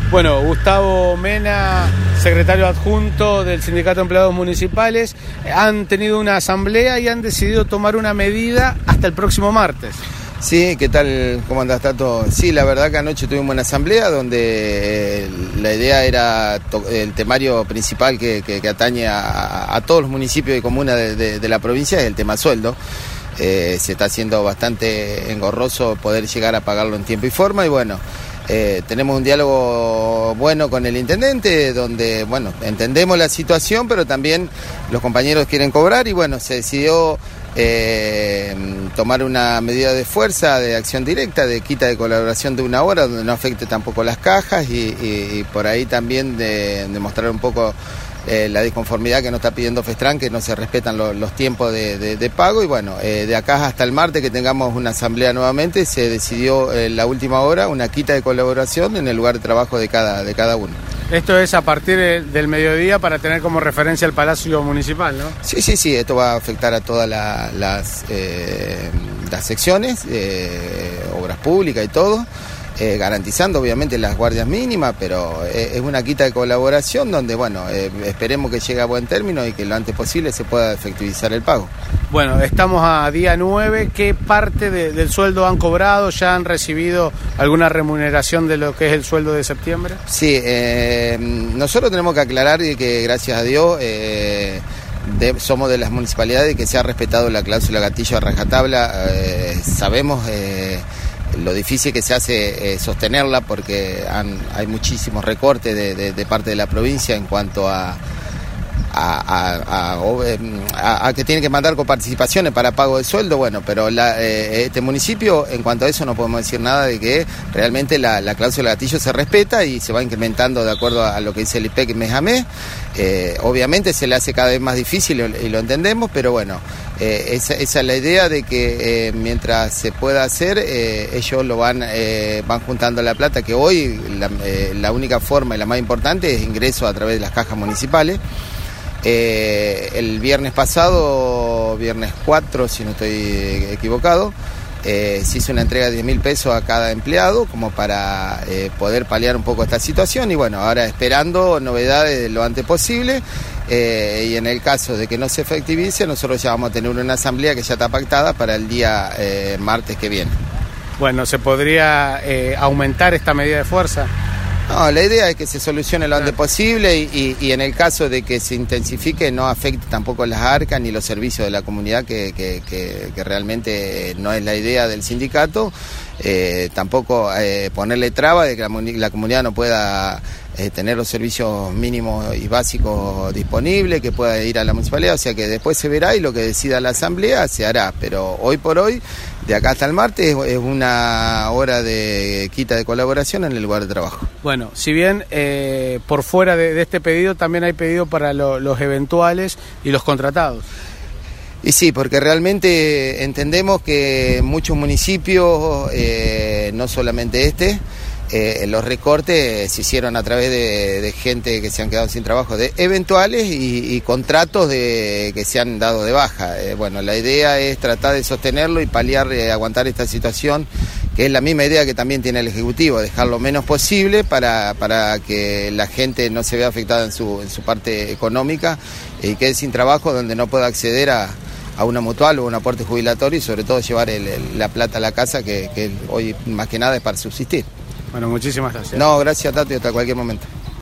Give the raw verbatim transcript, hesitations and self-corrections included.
Bueno, Gustavo Mena, secretario adjunto del Sindicato de Empleados Municipales, han tenido una asamblea y han decidido tomar una medida hasta el próximo martes. Sí, ¿qué tal? ¿Cómo andás, Tato? Sí, la verdad que anoche tuvimos una asamblea donde eh, la idea era el temario principal que, que, que atañe a, a todos los municipios y comunas de, de, de la provincia, es el tema sueldo. Eh, se está haciendo bastante engorroso poder llegar a pagarlo en tiempo y forma y bueno, eh, tenemos un diálogo bueno con el intendente donde, bueno, entendemos la situación, pero también los compañeros quieren cobrar y bueno, se decidió eh, tomar una medida de fuerza, de acción directa, de quita de colaboración de una hora, donde no afecte tampoco las cajas y, y, y por ahí también de, de mostrar un poco Eh, la disconformidad que nos está pidiendo Festran, que no se respetan lo, los tiempos de, de, de pago y bueno, eh, de acá hasta el martes que tengamos una asamblea nuevamente, se decidió en la última hora una quita de colaboración en el lugar de trabajo de cada, de cada uno. Esto es a partir del mediodía para tener como referencia el Palacio Municipal, ¿no? Sí, sí, sí, esto va a afectar a todas la, las, eh, las secciones, eh, obras públicas y todo. Eh, garantizando obviamente las guardias mínimas, pero eh, es una quita de colaboración donde, bueno, eh, esperemos que llegue a buen término y que lo antes posible se pueda efectivizar el pago. Bueno, estamos a día nueve, ¿qué parte de, del sueldo han cobrado? ¿Ya han recibido alguna remuneración de lo que es el sueldo de septiembre? Sí, eh, nosotros tenemos que aclarar que gracias a Dios eh, de, somos de las municipalidades que se ha respetado la cláusula gatillo a rajatabla, eh, sabemos Eh, lo difícil que se hace eh, sostenerla porque han, hay muchísimos recortes de, de, de parte de la provincia en cuanto a, a, a, a, a, a que tienen que mandar coparticipaciones para pago de sueldo, bueno, pero la, eh, este municipio en cuanto a eso no podemos decir nada de que realmente la, la cláusula de gatillo se respeta y se va incrementando de acuerdo a lo que dice el I P E C mes a mes. Eh, obviamente se le hace cada vez más difícil y lo entendemos, pero bueno, eh, esa, esa es la idea de que eh, mientras se pueda hacer, eh, ellos lo van, eh, van juntando la plata, que hoy la, eh, la única forma y la más importante es ingreso a través de las cajas municipales. Eh, el viernes pasado, viernes cuatro, si no estoy equivocado, Eh, se hizo una entrega de diez mil pesos a cada empleado como para eh, poder paliar un poco esta situación y bueno, ahora esperando novedades lo antes posible eh, y en el caso de que no se efectivice, nosotros ya vamos a tener una asamblea que ya está pactada para el día eh, martes que viene. Bueno, ¿se podría eh, aumentar esta medida de fuerza? No, la idea es que se solucione lo antes posible y, y, y en el caso de que se intensifique no afecte tampoco las arcas ni los servicios de la comunidad, que, que, que, que realmente no es la idea del sindicato, eh, tampoco eh, ponerle traba de que la, la comunidad no pueda eh, tener los servicios mínimos y básicos disponibles, que pueda ir a la municipalidad, o sea que después se verá y lo que decida la asamblea se hará, pero hoy por hoy, de acá hasta el martes, es una hora de quita de colaboración en el lugar de trabajo. Bueno, si bien eh, por fuera de, de este pedido también hay pedido para lo, los eventuales y los contratados. Y sí, porque realmente entendemos que muchos municipios, eh, no solamente este, eh, los recortes se hicieron a través de, de gente que se han quedado sin trabajo, de eventuales y, y contratos de, que se han dado de baja. Eh, bueno, la idea es tratar de sostenerlo y paliar, eh, aguantar esta situación, que es la misma idea que también tiene el Ejecutivo, dejar lo menos posible para, para que la gente no se vea afectada en su, en su parte económica y quede sin trabajo donde no pueda acceder a, a una mutual o un aporte jubilatorio y sobre todo llevar el, el, la plata a la casa, que, que hoy más que nada es para subsistir. Bueno, muchísimas gracias. No, gracias, Tato, y hasta cualquier momento.